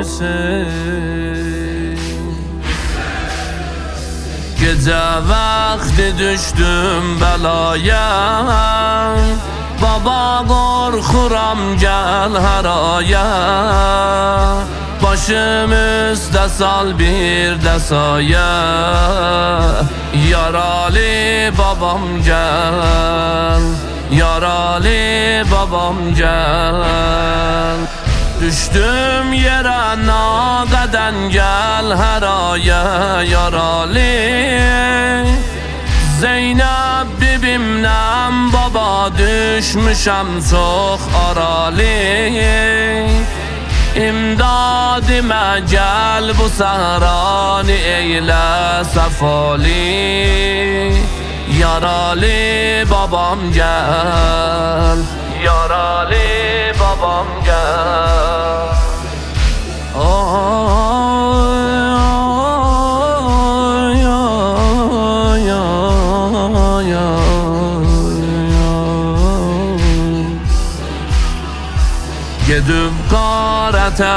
Hüseyin. Gece vakti düştüm belaya, baba korkuram gel haraya. Başım üstə sal bir də saya, yaralı babam gel, yaralı babam gel. Düştüm yerə naqədən gel haraya, yaralı. Zeynep bibimdən baba düşmüşəm çox aralı. İmdadimə gəl bu səhranı eylə səfali, yaralı babam gəl, yaralı babam gəl. Gedib qarətə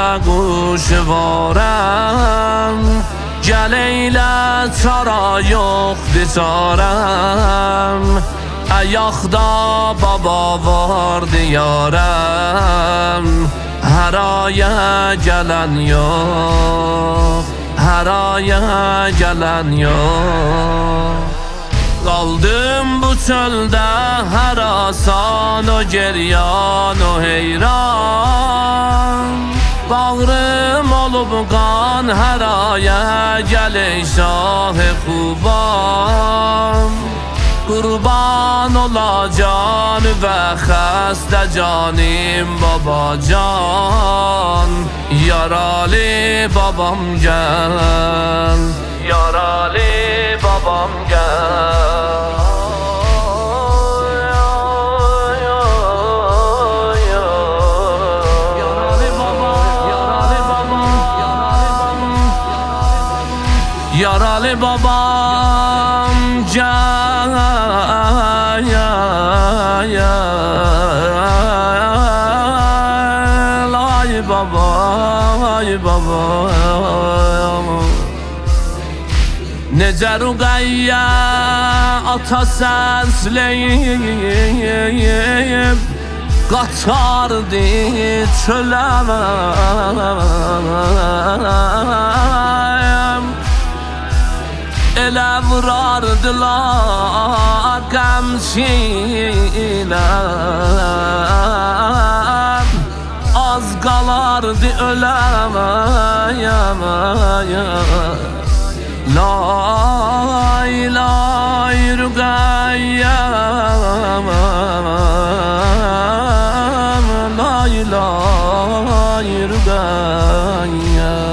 quşvarəm, gəl eylə çara yoxdur çarəm. Ayaqda baba var diyarəm, haraya gələn yox, haraya gələn yox. Qaldım bu çöldə harasan o geryan o heyran. Bağrım olub qan haraya gəl ey şah-ı xuban. Qurban olacan və xəstə canim babacan, yaralı babam gəl, yaralı babam gəl. Yaralı babam gel, ay baba, ay baba. Necə Rüqəyyə ata səsləyib qaçardı çölə. Elə vurardılar qəmçilə, az qalardı öləməyəm. Lay lay Rüqəyyəm, lay lay Rüqəyyəm.